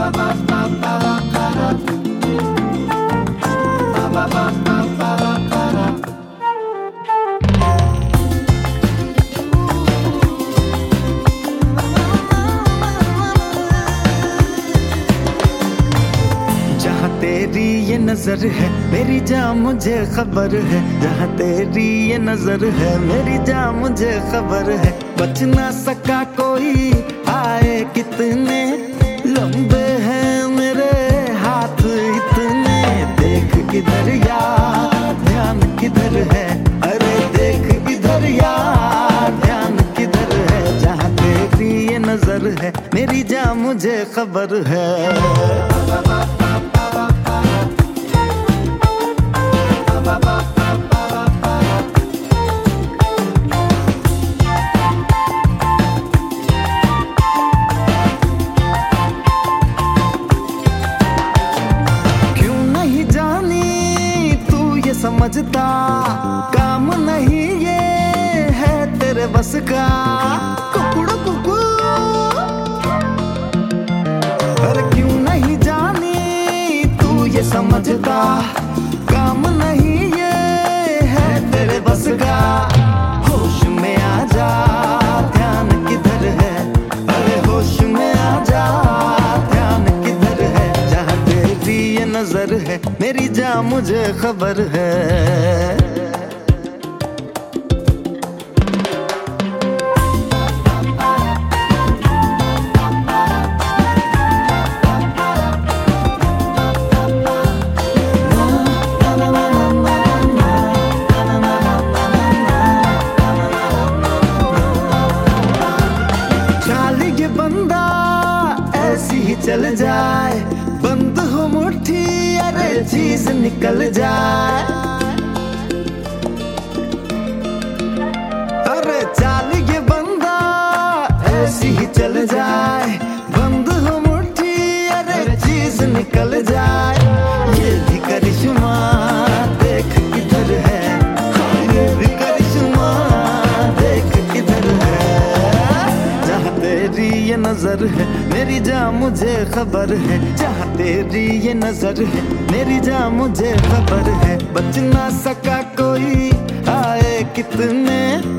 तेरी ये नजर है मेरी जान मुझे खबर है, जहाँ तेरी ये नजर है मेरी जान मुझे खबर है। बच ना सका कोई आए कितने लंबे हैं मेरे हाथ इतने। देख किधर यार ध्यान किधर है, अरे देख इधर यार ध्यान किधर है। जहाँ तेरी ये नजर है मेरी जान मुझे खबर है। समझता काम नहीं ये है तेरे बस का। कुकुड़ कुकू अरे क्यों नहीं जानी तू ये समझता काम नहीं ये है तेरे बस का। होश में आ जा ध्यान किधर है, अरे होश में आ जा ध्यान किधर है। जहाँ तेरी ये नजर है मेरी जान मुझे खबर है। चाली ये बंदा ऐसी ही चल जाए, बंद हो मुट्ठी अरे चीज निकल जाए। अरे चाल ये बंदा ऐसी ही चल जाए, बंद हो मुट्ठी अरे चीज निकल जाए। ये भी करिश्मा देख किधर है, ये भी करिश्मा देख किधर है। जहाँ तेरी ये नजर है मेरी जान मुझे खबर है, जहाँ तेरी ये नजर है मेरी जान मुझे खबर है। बच ना सका कोई आए कितने